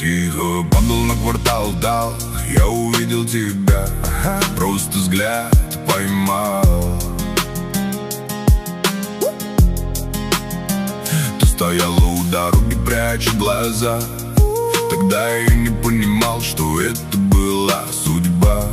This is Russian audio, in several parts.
Тихо падал на квартал, дал, я увидел тебя, просто взгляд поймал. Ты стояла у дороги, пряча глаза. Тогда я не понимал, что это была судьба.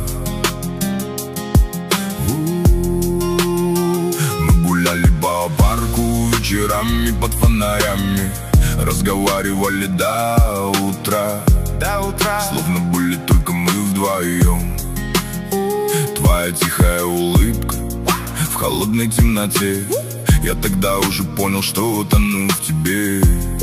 Мы гуляли по парку вечерами под фонарями, разговаривали до утра, словно были только мы вдвоем. Твоя тихая улыбка в холодной темноте. Я тогда уже понял, что тону в тебе.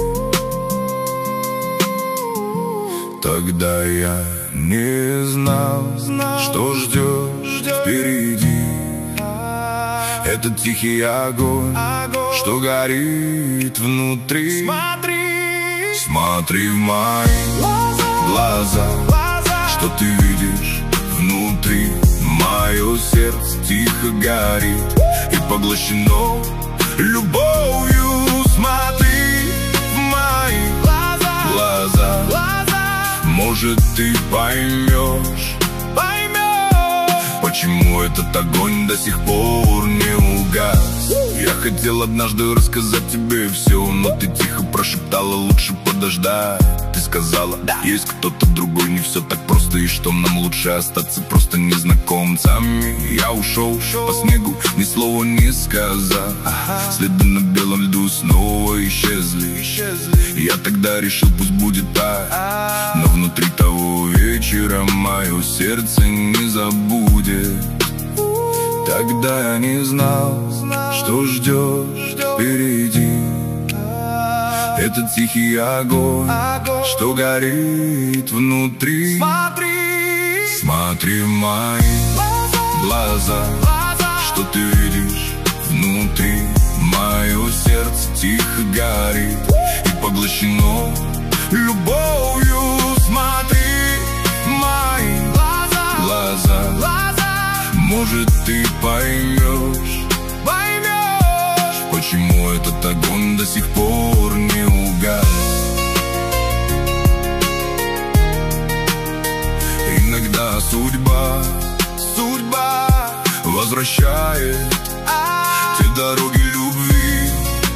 Тогда я не знал, что ждет впереди. Этот тихий огонь, что горит внутри. Смотри в мои глаза, что ты видишь внутри. Мое сердце тихо горит и поглощено любовью. Смотри в мои глаза, может, ты поймешь, почему этот огонь до сих пор не угас. Я хотел однажды рассказать тебе все, но ты тихо прошептала: лучше подождать. Ты сказала, есть кто-то другой, не все так просто, и что нам лучше остаться просто незнакомцами. Я ушел по снегу, ни слова не сказав. Следы на белом льду снова исчезли. Я тогда решил, пусть будет так, но внутри того вечера мое сердце не забудет. Тогда я не знал, что ждет впереди. Этот тихий огонь, что горит внутри. Смотри в мои глаза, что ты видишь внутри. Мое сердце тихо горит и поглощено любовью. Смотри в мои глаза, может, ты поймешь, почему этот огонь до сих пор не угас. Иногда судьба возвращает те дороги любви,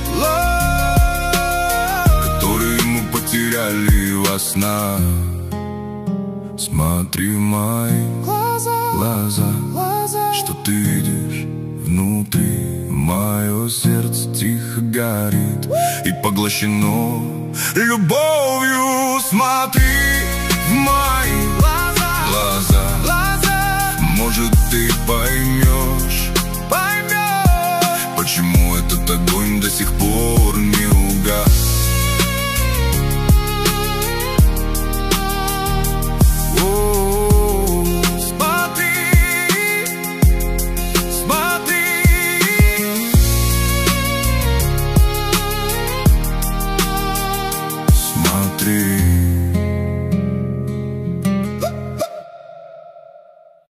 которые мы потеряли во снах. Смотри в мои глаза, что ты видишь внутри. Мое сердце тихо горит и поглощено любовью. Смотри в мои глаза, может, ты поймешь,